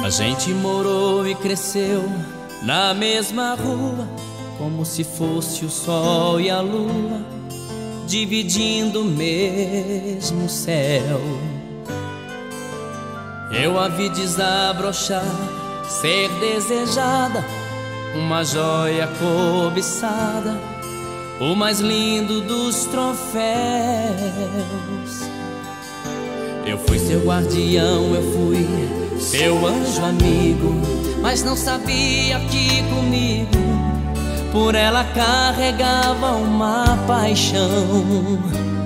A gente morou e cresceu na mesma rua, como se fosse o sol e a lua dividindo o mesmo céu. Eu a vi desabrochar, ser desejada, uma joia cobiçada, o mais lindo dos troféus. Eu fui seu guardião, eu fui seu anjo amigo, mas não sabia que comigo por ela carregava uma paixão.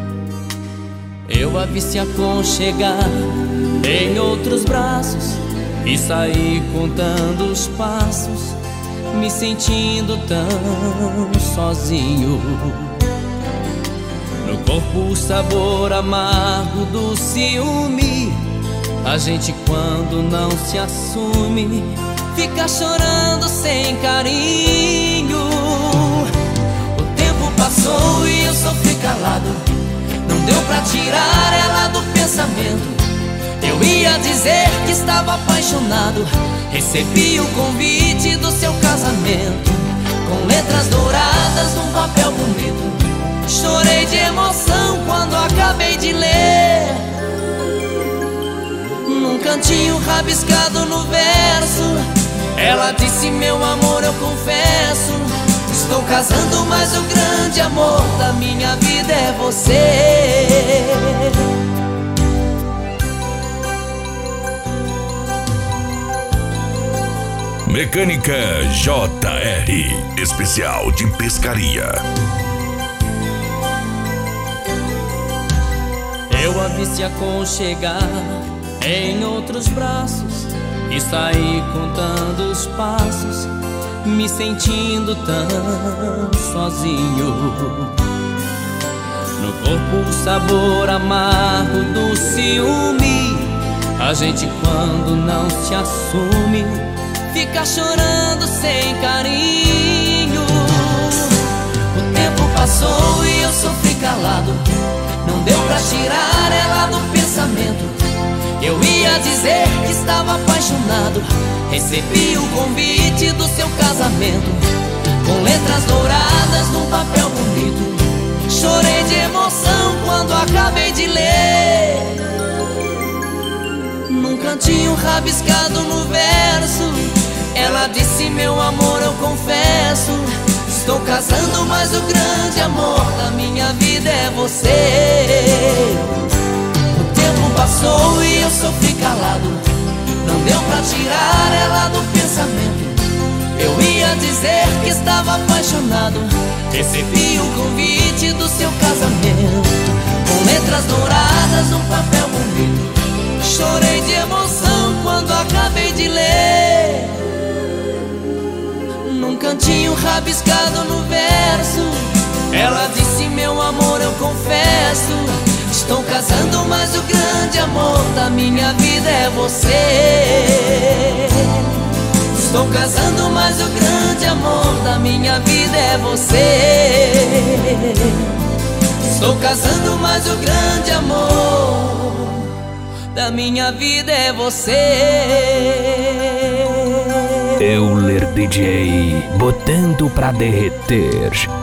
Eu a vi se aconchegar em outros braços e saí contando os passos, me sentindo tão sozinho. No corpo o sabor amargo do ciúme. A gente quando não se assume fica chorando sem carinho. O tempo passou e eu sofri calado, não deu pra tirar ela do pensamento. Eu ia dizer que estava apaixonado, recebi o convite do seu casamento, com letras douradas num papel bonito. Chorei de emoção quando acabei de ler. Num cantinho rabiscado no verso, ela disse: meu amor, eu confesso, estou casando, mas o grande amor da minha vida é você. Mecânica JR, especial de pescaria. Eu a vi se aconchegar em outros braços e saí contando os passos, me sentindo tão sozinho. No corpo o sabor amargo do ciúme. A gente quando não se assume fica chorando sem carinho. O tempo passou e eu sofri calado, não deu pra tirar ela do pensamento. Eu ia dizer que estava apaixonado, recebi o convite do seu casamento, com letras douradas num papel bonito. Chorei de emoção quando acabei de ler. Num cantinho rabiscado no verso, ela disse: meu amor, eu confesso, estou casando, mas o grande amor da minha vida é você. O tempo passou e eu sofri calado, não deu pra tirar ela do pensamento. Eu ia dizer que estava apaixonado, recebi o convite do seu casamento, com letras douradas num papel bonito. Chorei de emoção quando acabei de ler. Num cantinho rabiscado no verso, ela disse: meu amor, eu confesso, estou casando, mas o grande amor da minha vida é você. Estou casando, mas o grande amor da minha vida é você. Estou casando, mas o grande amor da minha vida é você. Euler DJ, botando pra derreter.